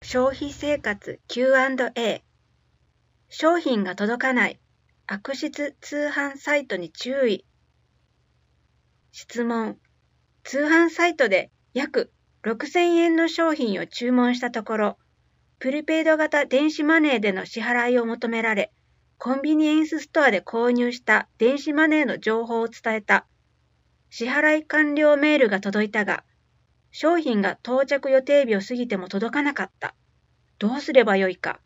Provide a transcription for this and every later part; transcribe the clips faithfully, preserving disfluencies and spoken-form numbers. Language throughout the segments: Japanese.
消費生活 キューアンドエー 商品が届かない悪質通販サイトに注意。質問。通販サイトで約ろくせんえんの商品を注文したところ、プリペイド型電子マネーでの支払いを求められ、コンビニエンスストアで購入した電子マネーの情報を伝えた。支払い完了メールが届いたが、商品が到着予定日を過ぎても届かなかった。どうすればよいか。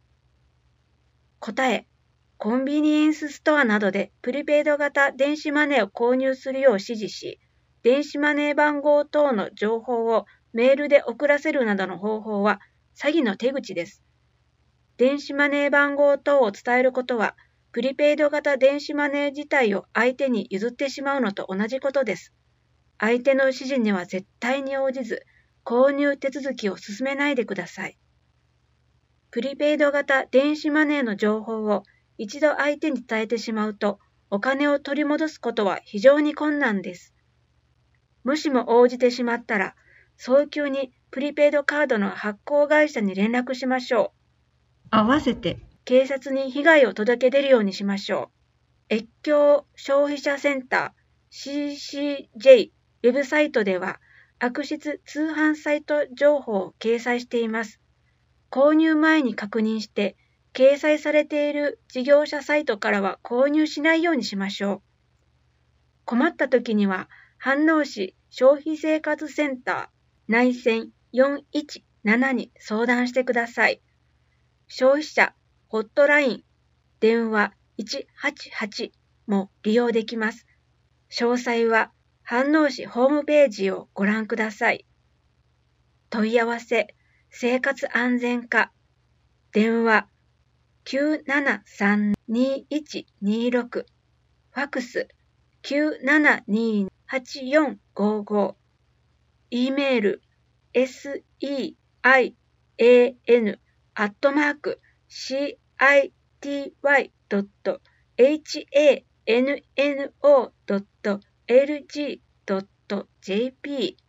答え。コンビニエンスストアなどでプリペイド型電子マネーを購入するよう指示し、電子マネー番号等の情報をメールで送らせるなどの方法は詐欺の手口です。電子マネー番号等を伝えることは、プリペイド型電子マネー自体を相手に譲ってしまうのと同じことです。相手の指示には絶対に応じず、購入手続きを進めないでください。プリペイド型電子マネーの情報を一度相手に伝えてしまうと、お金を取り戻すことは非常に困難です。もしも応じてしまったら、早急にプリペイドカードの発行会社に連絡しましょう。合わせて警察に被害を届け出るようにしましょう。越境消費者センター シーシージェイ ウェブサイトでは悪質通販サイト情報を掲載しています。購入前に確認して、掲載されている事業者サイトからは購入しないようにしましょう。困った時には、飯能市消費生活センター内線よんいちななに相談してください。消費者ホットライン電話いちはちはちも利用できます。詳細は飯能市ホームページをご覧ください。問い合わせ生活安全課電話 きゅうななさんにいちにろく ファクス きゅうななにはちよんごご E メール セン アイ エー エヌ アットマーク シー アイ ティー ワイ ドット エイチ エー エヌ エヌ オー ドット エル ジー ドット ジェーピー